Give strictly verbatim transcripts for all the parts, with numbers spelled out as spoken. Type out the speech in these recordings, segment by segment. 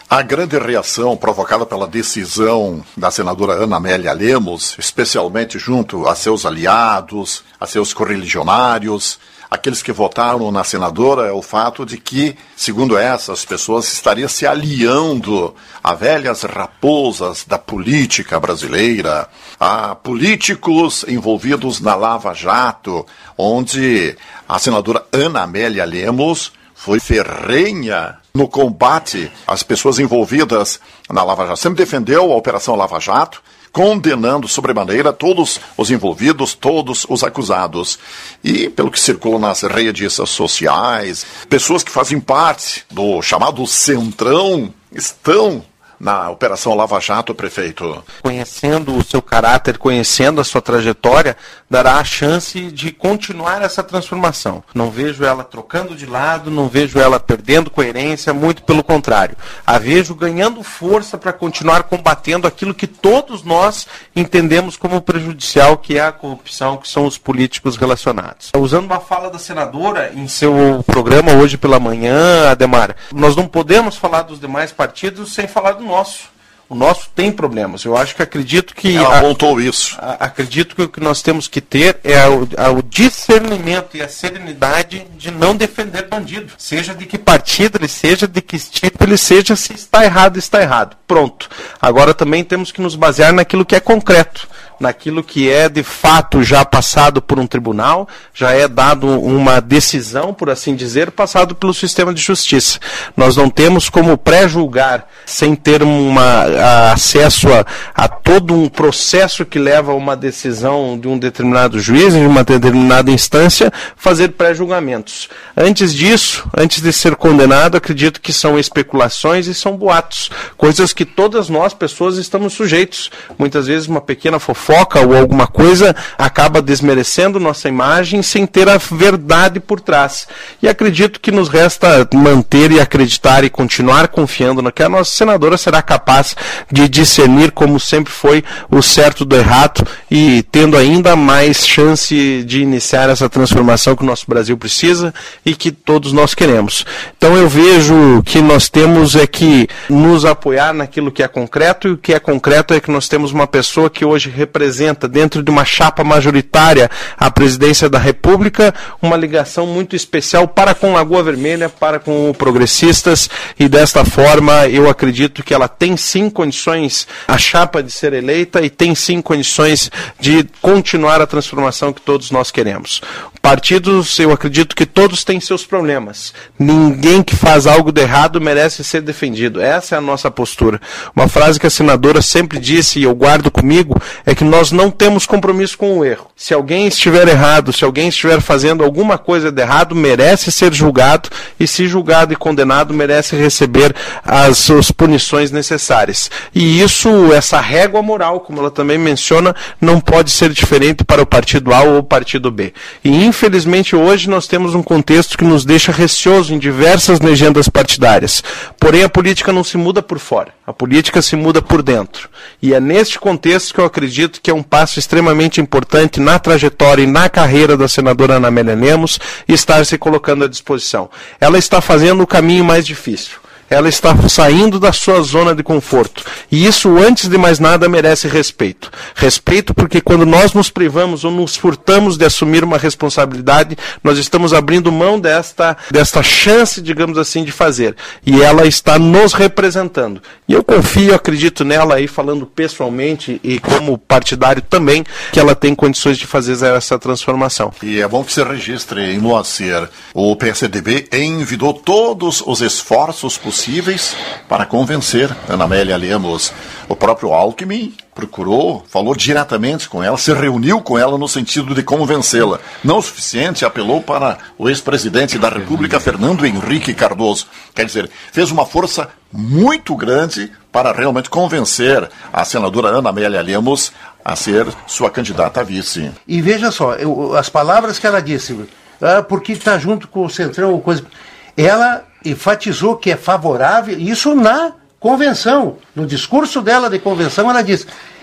A grande reação provocada pela decisão da senadora Ana Amélia Lemos, especialmente junto a seus aliados, a seus correligionários, aqueles que votaram na senadora, é o fato de que, segundo essas pessoas, estaria se aliando a velhas raposas da política brasileira, a políticos envolvidos na Lava Jato, onde a senadora Ana Amélia Lemos foi ferrenha no combate às pessoas envolvidas na Lava Jato. Sempre defendeu a Operação Lava Jato, condenando sobremaneira todos os envolvidos, todos os acusados. E, pelo que circula nas redes sociais, pessoas que fazem parte do chamado Centrão estão na Operação Lava Jato, prefeito. Conhecendo o seu caráter, conhecendo a sua trajetória, dará a chance de continuar essa transformação. Não vejo ela trocando de lado, não vejo ela perdendo coerência, muito pelo contrário. A vejo ganhando força para continuar combatendo aquilo que todos nós entendemos como prejudicial, que é a corrupção, que são os políticos relacionados. Usando uma fala da senadora em seu programa hoje pela manhã, Ademar, nós não podemos falar dos demais partidos sem falar do nosso. O nosso tem problemas. Eu acho que acredito que... Ela apontou isso. A, acredito que o que nós temos que ter é o, a, o discernimento e a serenidade de não defender bandido. Seja de que partido ele seja, de que tipo ele seja, se está errado, está errado. Pronto. Agora também temos que nos basear naquilo que é concreto, naquilo que é de fato já passado por um tribunal, já é dado uma decisão, por assim dizer, passado pelo sistema de justiça. Nós não temos como pré-julgar sem ter uma a acesso a, a todo um processo que leva a uma decisão de um determinado juiz, de uma determinada instância, fazer pré-julgamentos. Antes disso, antes de ser condenado, acredito que são especulações e são boatos, coisas que todas nós, pessoas, estamos sujeitos. Muitas vezes uma pequena fofoca ou alguma coisa acaba desmerecendo nossa imagem sem ter a verdade por trás. E acredito que nos resta manter e acreditar e continuar confiando no que a nossa senadora será capaz de discernir, como sempre foi, o certo do errado, e tendo ainda mais chance de iniciar essa transformação que o nosso Brasil precisa e que todos nós queremos. Então eu vejo que nós temos é que nos apoiar naquilo que é concreto, e o que é concreto é que nós temos uma pessoa que hoje representa, dentro de uma chapa majoritária à presidência da República, uma ligação muito especial para com Lagoa Vermelha, para com progressistas, e desta forma eu acredito que ela tem sim condições, a chapa, de ser eleita, e tem sim condições de continuar a transformação que todos nós queremos. Partidos, eu acredito que todos têm seus problemas. Ninguém que faz algo de errado merece ser defendido. Essa é a nossa postura. Uma frase que a senadora sempre disse, e eu guardo comigo, é que nós não temos compromisso com o erro. Se alguém estiver errado, se alguém estiver fazendo alguma coisa de errado, merece ser julgado, e se julgado e condenado, merece receber as, as punições necessárias. E isso, essa régua moral, como ela também menciona, não pode ser diferente para o partido A ou o partido B. E infelizmente hoje nós temos um contexto que nos deixa receoso em diversas legendas partidárias. Porém a política não se muda por fora, a política se muda por dentro. E é neste contexto que eu acredito que é um passo extremamente importante na trajetória e na carreira da senadora Ana Amélia Lemos estar se colocando à disposição. Ela está fazendo o caminho mais difícil. Ela está saindo da sua zona de conforto. E isso, antes de mais nada, merece respeito. Respeito porque quando nós nos privamos ou nos furtamos de assumir uma responsabilidade, nós estamos abrindo mão desta, desta chance, digamos assim, de fazer. E ela está nos representando. E eu confio, acredito nela aí, falando pessoalmente e como partidário também, que ela tem condições de fazer essa transformação. E é bom que se registre em Moacir. O P S D B envidou todos os esforços possíveis possíveis para convencer Ana Amélia Lemos. O próprio Alckmin procurou, falou diretamente com ela, se reuniu com ela no sentido de convencê-la. Não o suficiente, apelou para o ex-presidente da República, Fernando Henrique Cardoso. Quer dizer, fez uma força muito grande para realmente convencer a senadora Ana Amélia Lemos a ser sua candidata a vice. E veja só, eu, as palavras que ela disse, ah, porque está junto com o Centrão ou coisa... Ela enfatizou que é favorável, isso na convenção, no discurso dela de convenção, ela diz,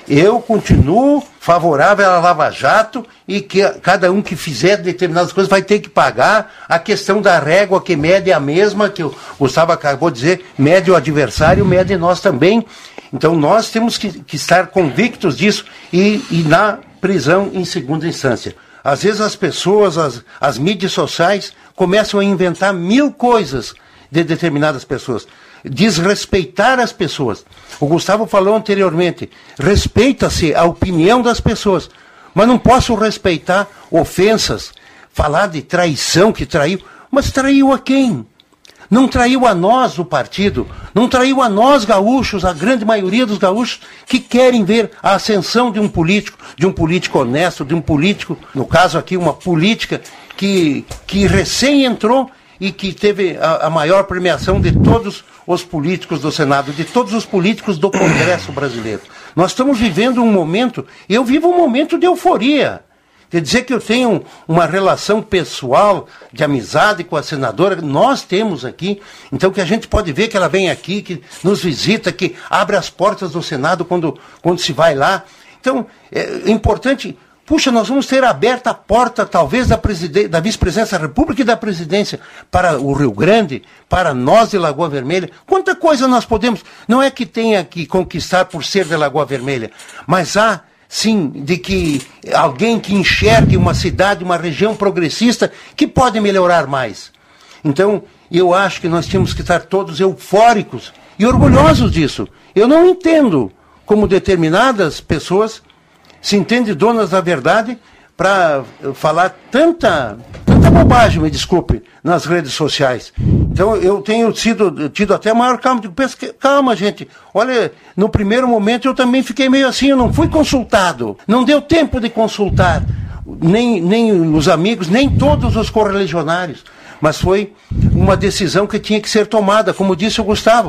Eu continuo favorável à Lava Jato e que cada um que fizer determinadas coisas vai ter que pagar. A questão da régua que mede é a mesma, que o Gustavo acabou de dizer, mede o adversário, mede nós também. Então nós temos que, que estar convictos disso e, e na prisão em segunda instância. Às vezes as pessoas, as, as mídias sociais, começam a inventar mil coisas de determinadas pessoas. Desrespeitar as pessoas. O Gustavo falou anteriormente, respeita-se a opinião das pessoas, mas não posso respeitar ofensas, falar de traição que traiu, mas traiu a quem? Não traiu a nós, o partido, não traiu a nós, gaúchos, a grande maioria dos gaúchos que querem ver a ascensão de um político, de um político honesto, de um político, no caso aqui, uma política que, que recém entrou e que teve a, a maior premiação de todos os políticos do Senado, de todos os políticos do Congresso brasileiro. Nós estamos vivendo um momento, eu vivo um momento de euforia. Quer dizer que eu tenho uma relação pessoal, de amizade com a senadora, nós temos aqui, então que a gente pode ver que ela vem aqui, que nos visita, que abre as portas do Senado quando, quando se vai lá. Então, é importante, puxa, nós vamos ter aberta a porta, talvez, da, da vice-presidência da República e da presidência para o Rio Grande, para nós de Lagoa Vermelha. Quanta coisa nós podemos, não é que tenha que conquistar por ser de Lagoa Vermelha, mas há... sim, de que alguém que enxergue uma cidade, uma região progressista, que pode melhorar mais. Então, eu acho que nós temos que estar todos eufóricos e orgulhosos disso. Eu não entendo como determinadas pessoas se entendem donas da verdade para falar tanta, tanta bobagem, me desculpe, nas redes sociais. Então, eu tenho sido, tido até maior calma. Digo, pensa que, calma, gente. Olha, no primeiro momento eu também fiquei meio assim, eu não fui consultado. Não deu tempo de consultar nem, nem os amigos, nem todos os correligionários. Mas foi uma decisão que tinha que ser tomada, como disse o Gustavo.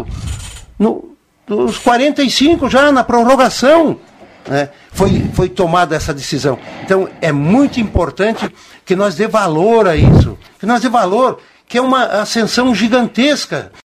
No, nos quarenta e cinco já, na prorrogação, né, foi, foi tomada essa decisão. Então, é muito importante que nós dê valor a isso. Que nós dê valor, que é uma ascensão gigantesca.